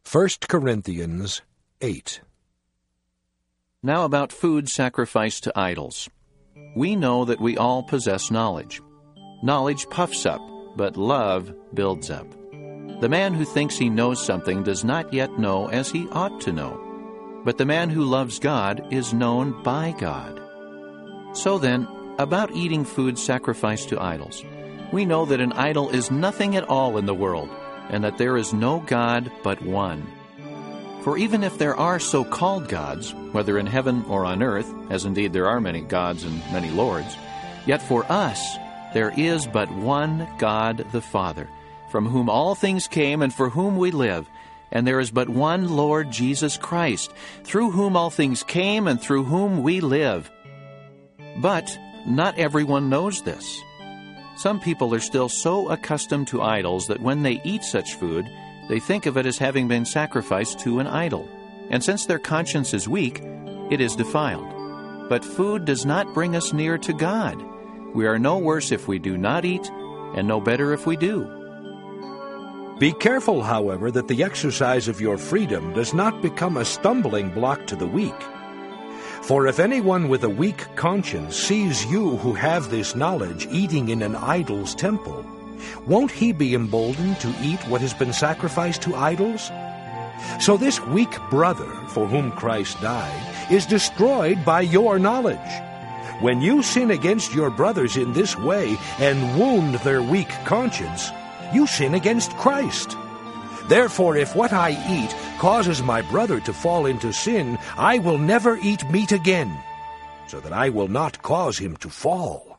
1 Corinthians 8. Now about food sacrificed to idols. We know that we all possess knowledge. Knowledge puffs up, but love builds up. The man who thinks he knows something does not yet know as he ought to know. But the man who loves God is known by God. So then, about eating food sacrificed to idols. We know that an idol is nothing at all in the world, and that there is no God but one. For even if there are so-called gods, whether in heaven or on earth, as indeed there are many gods and many lords, yet for us there is but one God the Father, from whom all things came and for whom we live, and there is but one Lord Jesus Christ, through whom all things came and through whom we live. But not everyone knows this. Some people are still so accustomed to idols that when they eat such food, they think of it as having been sacrificed to an idol. And since their conscience is weak, it is defiled. But food does not bring us near to God. We are no worse if we do not eat, and no better if we do. Be careful, however, that the exercise of your freedom does not become a stumbling block to the weak. For if anyone with a weak conscience sees you who have this knowledge eating in an idol's temple, won't he be emboldened to eat what has been sacrificed to idols? So this weak brother, for whom Christ died, is destroyed by your knowledge. When you sin against your brothers in this way and wound their weak conscience, you sin against Christ. Therefore, if what I eat causes my brother to fall into sin, I will never eat meat again, so that I will not cause him to fall.